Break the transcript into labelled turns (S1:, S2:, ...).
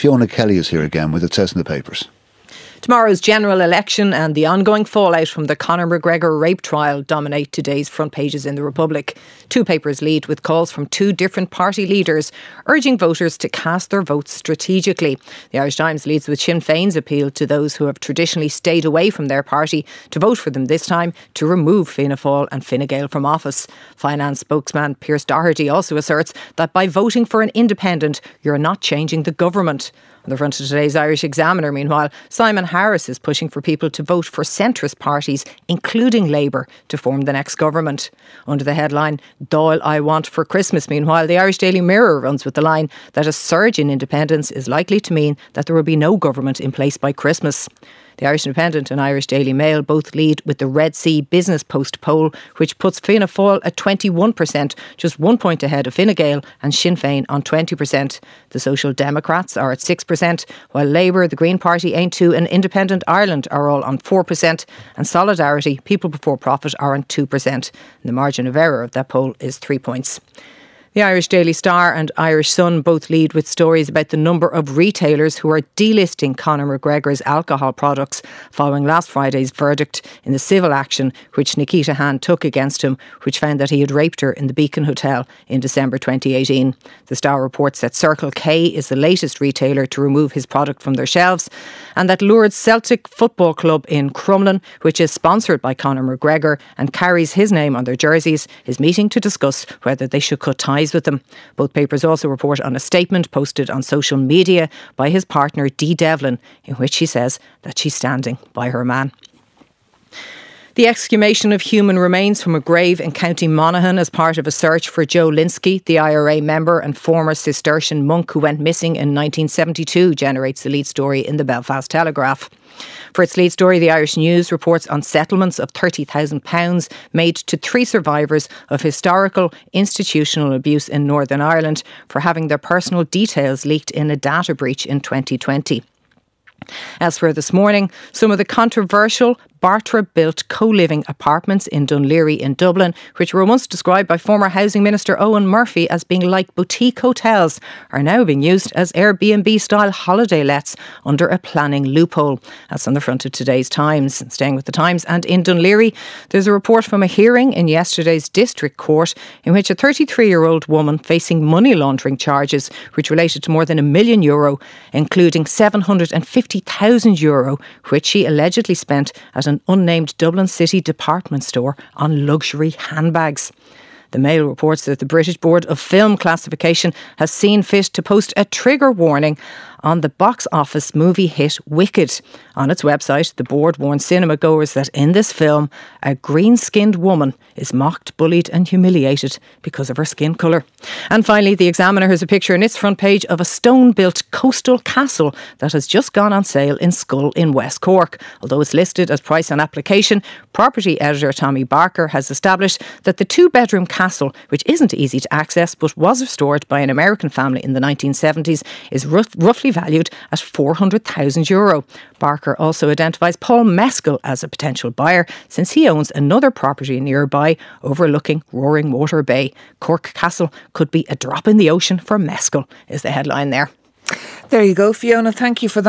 S1: Fiona Kelly is here again with It Says in the Papers.
S2: Tomorrow's general election and the ongoing fallout from the Conor McGregor rape trial dominate today's front pages in the Republic. Two papers lead with calls from two different party leaders urging voters to cast their votes strategically. The Irish Times leads with Sinn Féin's appeal to those who have traditionally stayed away from their party to vote for them this time to remove Fianna Fáil and Fine Gael from office. Finance spokesman Pierce Doherty also asserts that by voting for an independent, you're not changing the government. On the front of today's Irish Examiner, meanwhile, Simon Harris is pushing for people to vote for centrist parties, including Labour, to form the next government. Under the headline, Dáil I Want for Christmas, meanwhile, the Irish Daily Mirror runs with the line that a surge in independence is likely to mean that there will be no government in place by Christmas. The Irish Independent and Irish Daily Mail both lead with the Red Sea Business Post poll, which puts Fianna Fáil at 21%, just 1 point ahead of Fine Gael, and Sinn Féin on 20%. The Social Democrats are at 6%, while Labour, the Green Party, Ain 2 and Independent Ireland are all on 4%, and Solidarity, People Before Profit are on 2%. And the margin of error of that poll is 3 points. The Irish Daily Star and Irish Sun both lead with stories about the number of retailers who are delisting Conor McGregor's alcohol products following last Friday's verdict in the civil action which Nikita Han took against him, which found that he had raped her in the Beacon Hotel in December 2018. The Star reports that Circle K is the latest retailer to remove his product from their shelves, and that Lourdes Celtic Football Club in Crumlin, which is sponsored by Conor McGregor and carries his name on their jerseys, is meeting to discuss whether they should cut ties with them. Both papers also report on a statement posted on social media by his partner Dee Devlin, in which she says that she's standing by her man. The exhumation of human remains from a grave in County Monaghan as part of a search for Joe Linsky, the IRA member and former Cistercian monk who went missing in 1972, generates the lead story in the Belfast Telegraph. For its lead story, the Irish News reports on settlements of £30,000 made to 3 survivors of historical institutional abuse in Northern Ireland for having their personal details leaked in a data breach in 2020. Elsewhere this morning, some of the controversial Bartra-built co-living apartments in Dunleary in Dublin, which were once described by former Housing Minister Owen Murphy as being like boutique hotels, are now being used as Airbnb-style holiday lets under a planning loophole. That's on the front of today's Times. Staying with the Times, and in Dunleary, there's a report from a hearing in yesterday's District Court in which a 33-year-old woman facing money laundering charges, which related to more than €1 million, including €750,000, which she allegedly spent at an unnamed Dublin City department store on luxury handbags. The Mail reports that the British Board of Film Classification has seen fit to post a trigger warning on the box office movie hit Wicked. On its website, the board warns cinema goers that in this film, a green-skinned woman is mocked, bullied and humiliated because of her skin colour. And finally, the Examiner has a picture on its front page of a stone-built coastal castle that has just gone on sale in Scull in West Cork. Although it's listed as price on application, property editor Tommy Barker has established that the 2-bedroom castle, which isn't easy to access but was restored by an American family in the 1970s, is roughly valued at €400,000. Barker also identifies Paul Mescal as a potential buyer, since he owns another property nearby overlooking Roaring Water Bay. Cork Castle could be a drop in the ocean for Mescal, is the headline there.
S3: There you go, Fiona. Thank you for that.